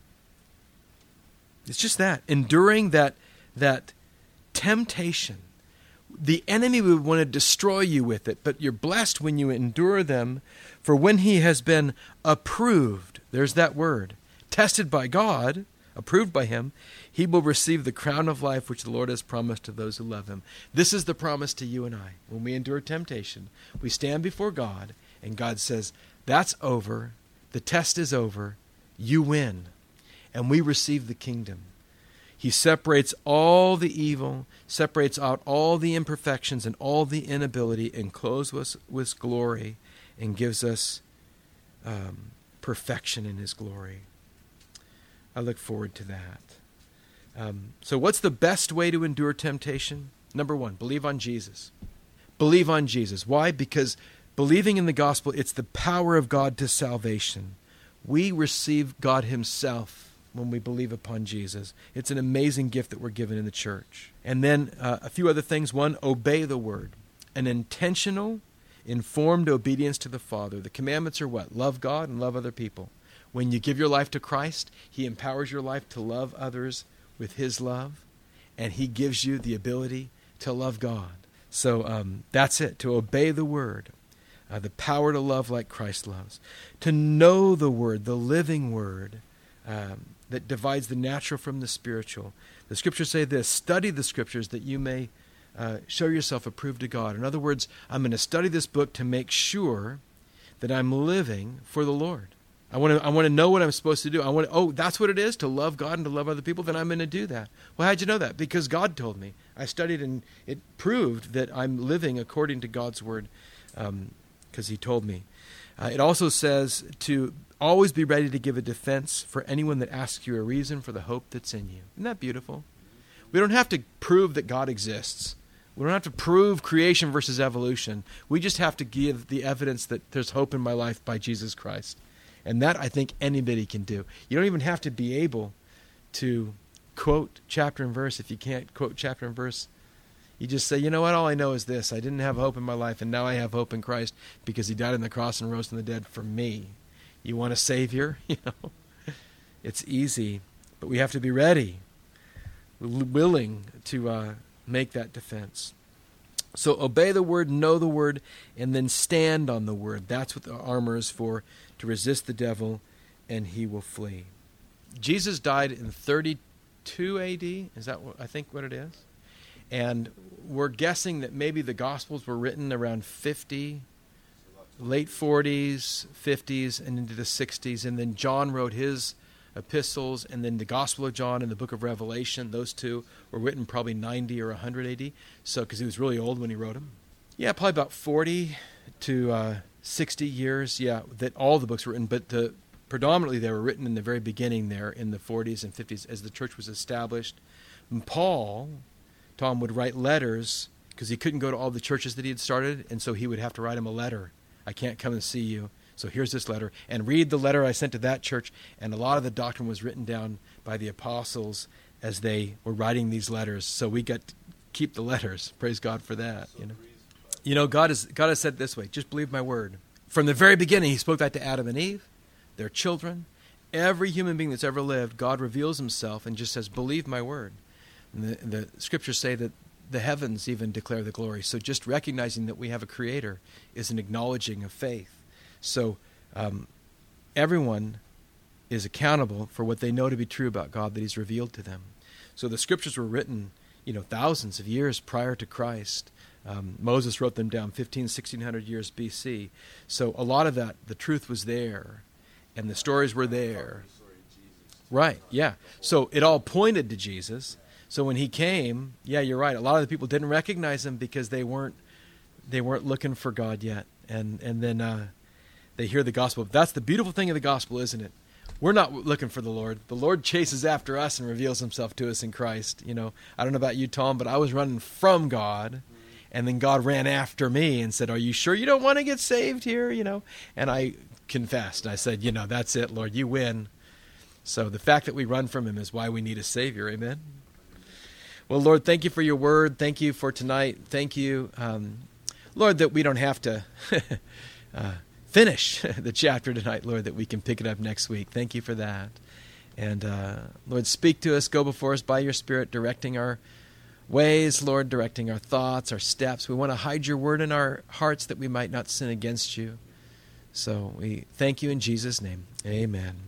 It's just that, enduring that, that temptation. The enemy would want to destroy you with it, but you're blessed when you endure them, for when he has been approved, there's that word, tested by God, approved by Him, he will receive the crown of life which the Lord has promised to those who love Him. This is the promise to you and I. When we endure temptation, we stand before God, and God says, that's over, the test is over, you win, and we receive the kingdom. He separates all the evil, separates out all the imperfections and all the inability, and clothes us with glory, and gives us um, perfection in His glory. I look forward to that. Um, so what's the best way to endure temptation? Number one, believe on Jesus. Believe on Jesus. Why? Because believing in the gospel, it's the power of God to salvation. We receive God Himself when we believe upon Jesus. It's an amazing gift that we're given in the church. And then uh, a few other things. One, obey the word. An intentional, informed obedience to the Father. The commandments are what? Love God and love other people. When you give your life to Christ, He empowers your life to love others with His love, and He gives you the ability to love God. So um, that's it, to obey the word. Uh, the power to love like Christ loves. To know the word, the living word, um, that divides the natural from the spiritual. The scriptures say this, study the scriptures that you may uh, show yourself approved to God. In other words, I'm going to study this book to make sure that I'm living for the Lord. I want to I want to know what I'm supposed to do. I want to, oh, that's what it is, to love God and to love other people, then I'm going to do that. Well, how'd you know that? Because God told me. I studied and it proved that I'm living according to God's word because um, he told me. Uh, it also says to always be ready to give a defense for anyone that asks you a reason for the hope that's in you. Isn't that beautiful? We don't have to prove that God exists. We don't have to prove creation versus evolution. We just have to give the evidence that there's hope in my life by Jesus Christ. And that I think anybody can do. You don't even have to be able to quote chapter and verse if you can't quote chapter and verse. You just say, you know what, all I know is this. I didn't have hope in my life, and now I have hope in Christ because he died on the cross and rose from the dead for me. You want a Savior? You know, it's easy, but we have to be ready, willing to uh, make that defense. So obey the word, know the word, and then stand on the word. That's what the armor is for, to resist the devil, and he will flee. Jesus died in thirty-two A D. Is that what I think what it is? And we're guessing that maybe the Gospels were written around fifty, late forties, fifties, and into the sixties. And then John wrote his epistles, and then the Gospel of John and the book of Revelation, those two were written probably ninety or one hundred A D. So, because he was really old when he wrote them. Yeah, probably about forty to uh, sixty years, yeah, that all the books were written. But the, predominantly they were written in the very beginning there in the forties and fifties as the church was established. And Paul... Tom would write letters because he couldn't go to all the churches that he had started, and so he would have to write him a letter. I can't come and see you, so here's this letter. And read the letter I sent to that church, and a lot of the doctrine was written down by the apostles as they were writing these letters. So we got to keep the letters. Praise God for that. You know, you know God, has, God has said it this way, just believe my word. From the very beginning, he spoke that to Adam and Eve, their children. Every human being that's ever lived, God reveals himself and just says, believe my word. And the, the scriptures say that the heavens even declare the glory. So just recognizing that we have a creator is an acknowledging of faith. So um, everyone is accountable for what they know to be true about God that he's revealed to them. So the scriptures were written, you know, thousands of years prior to Christ. Um, Moses wrote them down fifteen, sixteen hundred years B C. So a lot of that, the truth was there, and the stories were there. Right, yeah. So it all pointed to Jesus. So when he came, yeah, you're right. A lot of the people didn't recognize him because they weren't they weren't looking for God yet. And and then uh, they hear the gospel. That's the beautiful thing of the gospel, isn't it? We're not looking for the Lord. The Lord chases after us and reveals himself to us in Christ. You know, I don't know about you, Tom, but I was running from God, and then God ran after me and said, "Are you sure you don't want to get saved here?" You know, and I confessed. I said, "You know, that's it, Lord. You win." So the fact that we run from him is why we need a Savior. Amen. Well, Lord, thank you for your word. Thank you for tonight. Thank you, um, Lord, that we don't have to uh, finish the chapter tonight, Lord, that we can pick it up next week. Thank you for that. And, uh, Lord, speak to us, go before us by your Spirit, directing our ways, Lord, directing our thoughts, our steps. We want to hide your word in our hearts that we might not sin against you. So we thank you in Jesus' name. Amen.